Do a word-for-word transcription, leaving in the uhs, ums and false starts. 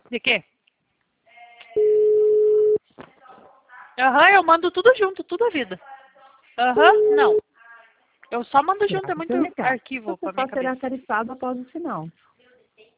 De quê? Aham, eu mando tudo junto, tudo a vida. Aham, não. Eu só mando junto, é muito Seu recado. arquivo Você pra minha só será cabeça. tarifado após o sinal.